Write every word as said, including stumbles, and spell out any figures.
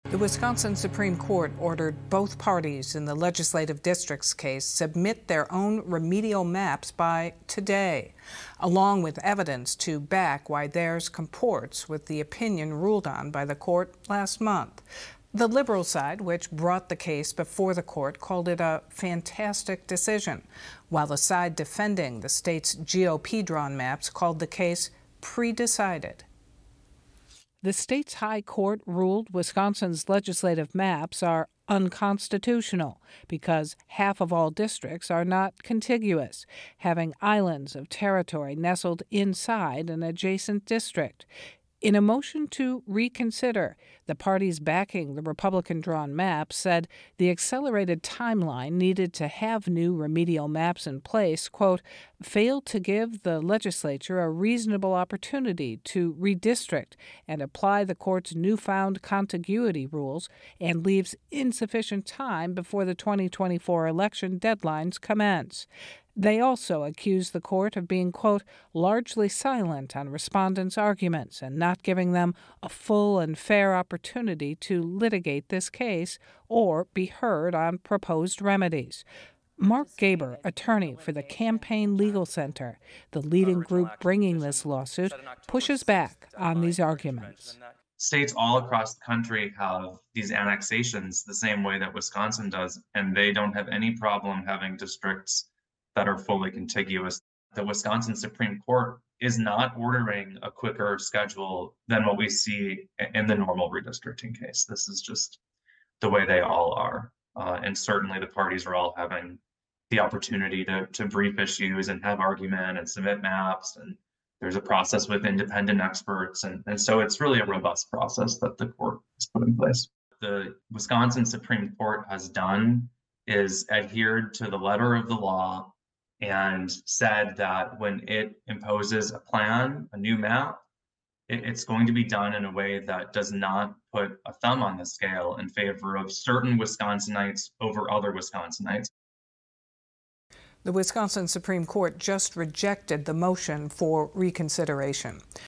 The Wisconsin Supreme Court ordered both parties in the legislative district's case submit their own remedial maps by today, along with evidence to back why theirs comports with the opinion ruled on by the court last month. The liberal side, which brought the case before the court, called it a fantastic decision, while the side defending the state's G O P-drawn maps called the case pre-decided. The state's high court ruled Wisconsin's legislative maps are unconstitutional because half of all districts are not contiguous, having islands of territory nestled inside an adjacent district. In a motion to reconsider, the parties backing the Republican-drawn maps said the accelerated timeline needed to have new remedial maps in place, quote, failed to give the legislature a reasonable opportunity to redistrict and apply the court's newfound contiguity rules, and leaves insufficient time before the twenty twenty-four election deadlines commence. They also accused the court of being, quote, largely silent on respondents' arguments and not giving them a full and fair opportunity to litigate this case or be heard on proposed remedies. Mark Gaber, attorney for the Campaign Legal Center, the leading group bringing this lawsuit, pushes back on these arguments. States all across the country have these annexations the same way that Wisconsin does, and they don't have any problem having districts that are fully contiguous. The Wisconsin Supreme Court is not ordering a quicker schedule than what we see in the normal redistricting case. This is just the way they all are. Uh, and certainly the parties are all having the opportunity to, to brief issues and have argument and submit maps. And there's a process with independent experts. And, and so it's really a robust process that the court has put in place. The Wisconsin Supreme Court has done is adhered to the letter of the law and said that when it imposes a plan, a new map, it, it's going to be done in a way that does not put a thumb on the scale in favor of certain Wisconsinites over other Wisconsinites. The Wisconsin Supreme Court just rejected the motion for reconsideration.